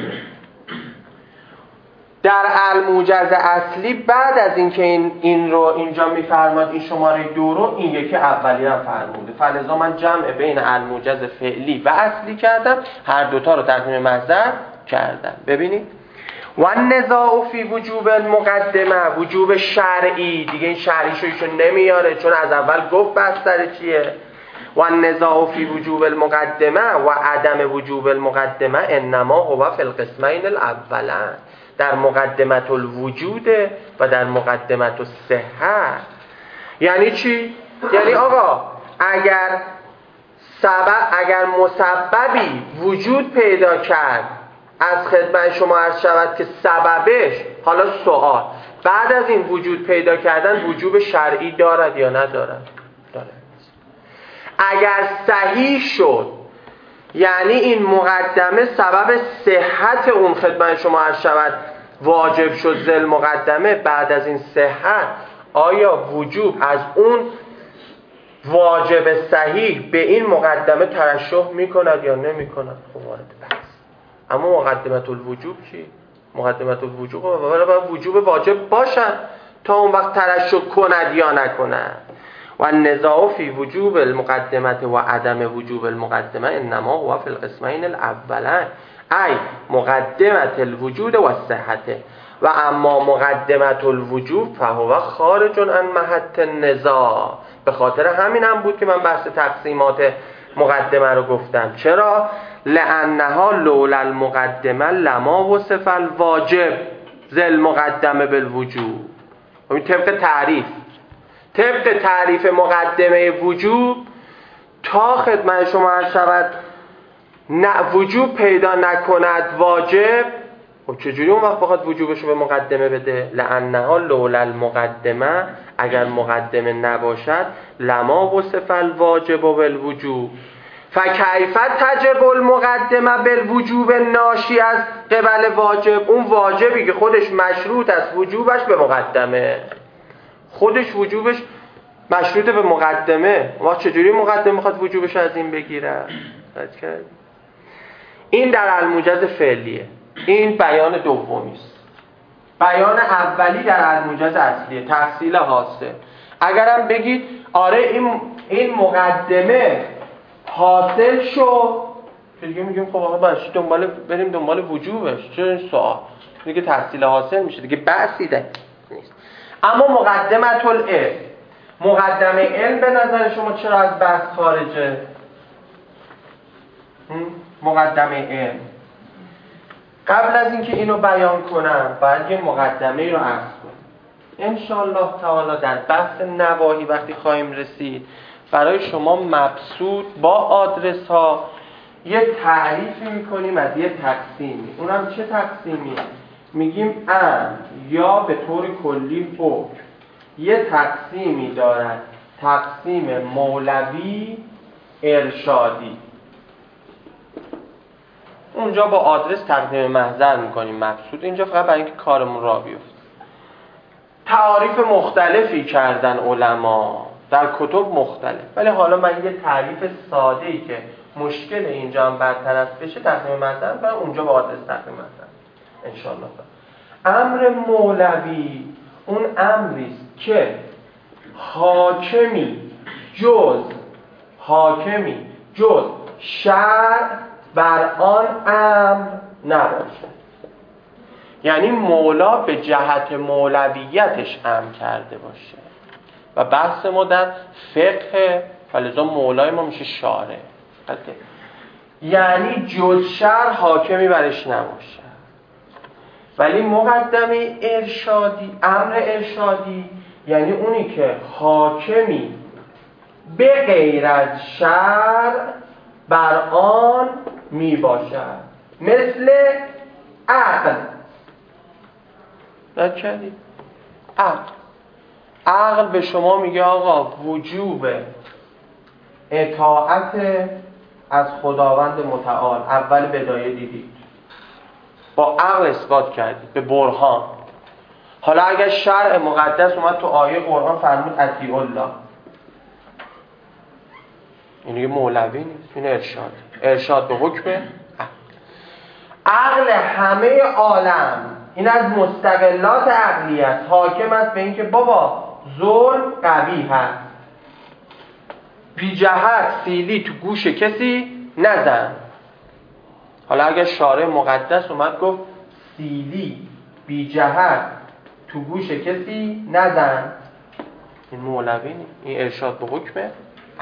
در الموجز اصلی بعد از اینکه این این رو اینجا میفرماد این شماره دو رو، این یکی اولی هم فرموده. فلذا من جمع بین الموجز فعلی و اصلی کردم، هر دوتا رو تقدیم مصدر کردم. ببینید و النزاع فی وجوب المقدمه، وجوب شرعی، دیگه این شرعیشو ایشون نمیاره چون از اول گفت بستر چیه. و النزاع فی وجوب المقدمه و عدم وجوب المقدمه انما هو فی القسمین الاولین، در مقدمت الوجود و در مقدمت الصحه. یعنی چی؟ یعنی آقا اگر سبب اگر مسببی وجود پیدا کرد، از خدمت شما عرض شود که سببش، حالا سوال، بعد از این وجود پیدا کردن وجوب شرعی دارد یا ندارد؟ دارد. اگر صحیح شد، یعنی این مقدمه سبب صحت اون خدمت شما عرض شود واجب شد ذل مقدمه، بعد از این صحت آیا وجوب از اون واجب صحیح به این مقدمه ترشح میکند یا نمیکند؟ خب وارد بحث. اما مقدمت الوجوب چی؟ مقدمت الوجوب باید وجوب واجب باشد تا اون وقت ترشح کند یا نکند. و النزاع فی وجوب المقدمه و عدم وجوب المقدمه انما هو فی القسمین الاولین، ای مقدمت الوجود و صحته. و اما مقدمت الوجوب فهو خارج عن محط النزاع. به خاطر همین هم بود که من بحث تقسیمات مقدمه رو گفتم. چرا؟ لانها لولا المقدمه لما وصف الواجب ذل مقدمه بالوجوب. این طبق تعریف طبق تعریف مقدمه وجوب تا خدمت شما عرض شود نه وجوب پیدا نکند واجب. خب چجوری اون وقت بخواد وجوبش رو به مقدمه بده؟ لأنها لولا المقدمه، اگر مقدمه نباشد لما وصف الواجب بالوجوب. فکیف تجب المقدمه بالوجوب ناشی از قبل واجب. اون واجبی که خودش مشروط است وجوبش به مقدمه، خودش وجوبش مشروط به مقدمه، ما چجوری مقدمه میخواد وجوبش از این بگیره؟ این در الموجز فعلیه. این بیان دومی است. بیان اولی در الموجز اصلیه، تحصیل حاصل. اگرم بگید آره این این مقدمه حاصل شد، دیگه میگیم خب آقا باشه دنبال بریم دنبال وجوبش. چه این سوال دیگه تحصیل حاصل میشه دیگه، بحثی ده نیست. اما مقدمه العلم، مقدمه علم به نظر شما چرا از بحث خارجه؟ مقدمه علم قبل از اینکه اینو بیان کنم باید یه مقدمه رو عرض کنم. انشاءالله تعالی در بحث نواهی وقتی خواهیم رسید برای شما مبسوط با آدرس ها یه تعریفی میکنیم از یه تقسیمی. اونم چه تقسیمی؟ میگیم امر یا به طور کلی حکم یه تقسیمی دارد، تقسیم مولوی ارشادی. اونجا با آدرس تقدیم محضر میکنیم مبسوط، اینجا فقط برای اینکه کارمون راه بیفته. تعاریف مختلفی کردن علما در کتب مختلف، ولی حالا من یه تعریف ساده ای که مشکل اینجا هم برطرف بشه تقدیم محضر میکنم، اونجا با آدرس تقدیم محضر انشاءالله. امر مولوی اون امریست که حاکمی جز حاکمی جز شرع بر آن امر نباشد. یعنی مولا به جهت مولویتش امر کرده باشه و بحث ما در فقه فلزا مولای ما میشه شارع، یعنی جز شرع حاکمی برش نباشه. ولی مقدمه ارشادی، امر ارشادی یعنی اونی که حاکمی به غیر از شرع بر آن می باشد، مثل عقل. نکردی؟ عقل عقل به شما میگه آقا وجوب اطاعت از خداوند متعال اول بدایه دیدید، با عقل اثبات کردید به برهان. حالا اگر شرع مقدس اومد تو آیه قرآن فرمود اطیعوا الله، این یه مولوی نیست، این ارشاد. ارشاد به حکم عقل. عقل همه عالم این از مستقلات عقلیت حاکم است به این که بابا ظلم قبیح هست، بی جهت سیلی تو گوش کسی نزن. حالا اگر شارع مقدس اومد گفت سیلی بی جهت تو گوش کسی نزن، این مولوی نیست، این ارشاد به حکم عقل.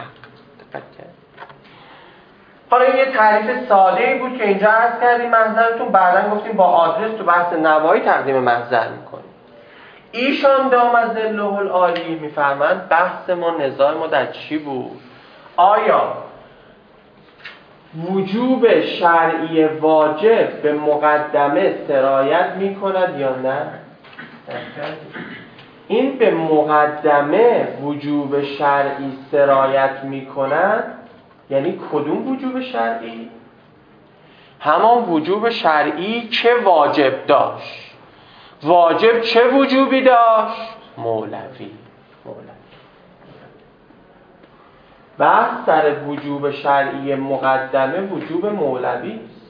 حالا این یه تعریف ساده‌ای بود که اینجا عرض کردیم محضرتون، بعداً گفتیم با آدرس تو بحث نوایی تقدیم محضر میکنیم. ایشان دام ظله العالی میفرمند بحث ما نزاع ما در چی بود؟ آیا وجوب شرعی واجب به مقدمه سرایت میکند یا نه؟ این به مقدمه وجوب شرعی سرایت میکند یعنی کدوم وجوب شرعی؟ همان وجوب شرعی که واجب داشت. واجب چه وجوبی داشت؟ مولوی. مولوی. بحث سر وجوب شرعی مقدمه وجوب مولوی است.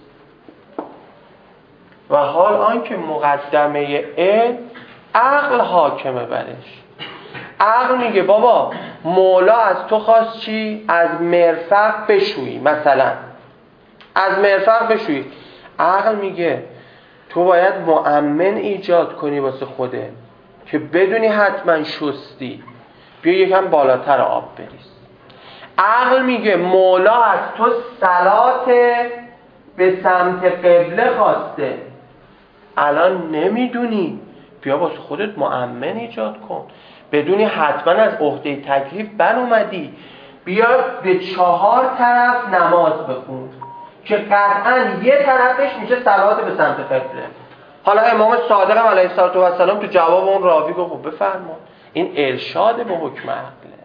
و حال آنکه مقدمه علم عقل حاکمه برش. عقل میگه بابا مولا از تو خواست چی؟ از مرفق بشویی، مثلا از مرفق بشویی. عقل میگه تو باید مؤمن ایجاد کنی واسه خوده که بدونی حتما شستی، بیا یکم بالاتر آب بریز. عقل میگه مولا از تو صلات به سمت قبله خواسته، الان نمیدونی، بیا واسه خودت مؤمن ایجاد کن. بدونی حتما از عهده تکلیف بر اومدی، بیا به چهار طرف نماز بخون که قطعا یه طرفش میشه صلات به سمت قبله. حالا امام صادق هم علیه السلام تو جواب اون راوی گفت خب بفرما، این ارشاد به حکم عقله.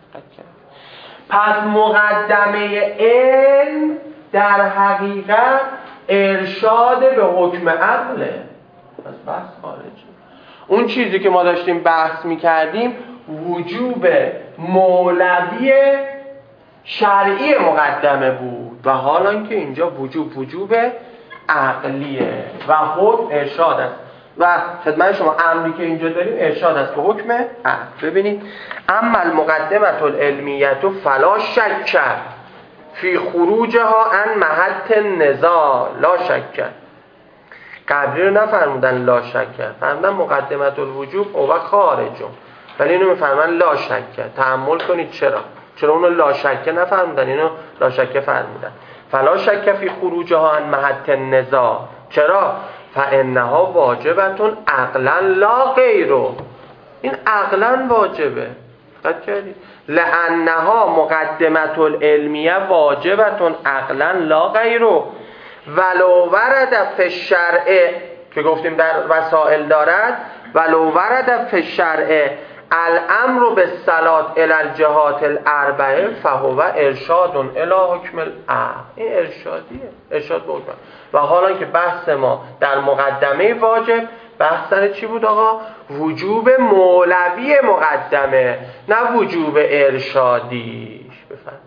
پس مقدمه علم در حقیقت ارشاد به حکم عقله. پس بحث خارجی. اون چیزی که ما داشتیم بحث میکردیم وجوب مولوی شرعی مقدمه بود و حالا اینکه اینجا وجوب وجوب عقلیه و حکم ارشاد است و خدمت شما امری که اینجا داریم ارشاد است به حکم عقل. ببینید اما المقدمه العلمیه فلا شک فی خروجها عن محط النزاع لا شک. قبلی رو نفرمودن لا شک، فرمودن مقدمه الوجوب او خارجون، ولی اینو میفرمودن لا شک. تأمل کنید چرا چرا اونو لا شک نفرمودن، اینو لا شک فرمودن. فلا شک فی خروجها عن محط النزاع. چرا؟ فانها واجبتون عقلا لا غیرو. این عقلا واجبه. دقت کردید؟ لانها مقدمه العلمیه واجبتون عقلا لا غیرو ولو ورد فی الشرع، که گفتیم در وسائل دارد، ولو ورد فی الشرع الامر بالصلاه الی الجهات الاربعه فهو ارشاد الی حکم العقل. این ارشادیه، ارشاد به حکم. و حالا که بحث ما در مقدمه واجب بحث سر چی بود آقا؟ وجوب مولوی مقدمه، نه وجوب ارشادیش. بفرمایید.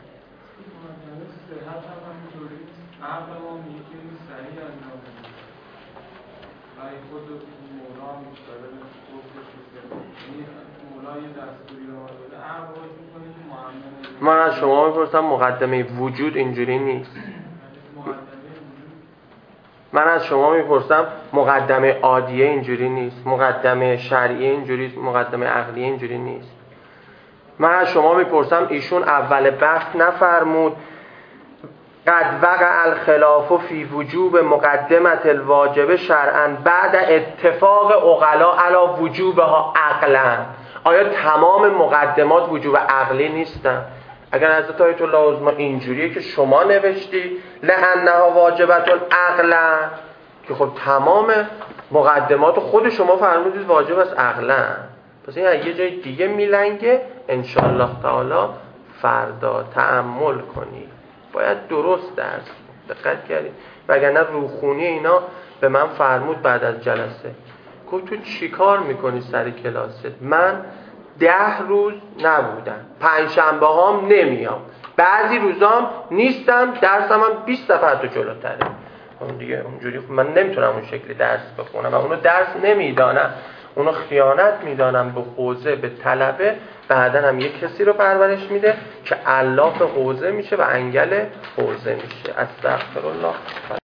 من از شما میپرسم مقدمه وجود اینجوری نیست. من از شما میپرسم مقدمه عادیه اینجوری نیست، مقدمه شرعیه اینجوری، مقدمه عقلیه اینجوری نیست. من از شما میپرسم ایشون اول بحث نفرمود قد وقع الخلاف فی وجوب مقدمه الواجب شرعا بعد اتفاق عقلا علی وجوبها عقلا. آیا تمام مقدمات وجوب عقلی نیستن؟ اگر حضرت آیت الله عظما اینجوریه که شما نوشتی لانها واجبت عقلا، که خب تمام مقدمات خود شما فرمودید واجب است عقلا، پس این یه جای دیگه میلنگه. انشالله تعالی فردا تأمل کنید، باید درست درس دقت کردید، وگرنه روخونی اینا به من فرمود بعد از جلسه گفت تو چی کار میکنی سر کلاست؟ من ده روز نبودم، پنج شنبه هام نمیام، بعضی روزام نیستم، درسم هم بیست صفحه تو جلوتره. اون دیگه اونجوری من نمیتونم اون شکلی درس بخونم و اونو درس نمیدانم، اونو خیانت میدانم به حوزه، به طلبه. بعدن هم یک کسی رو پرورش میده که علاف حوزه میشه و انگل حوزه میشه. استغفرالله.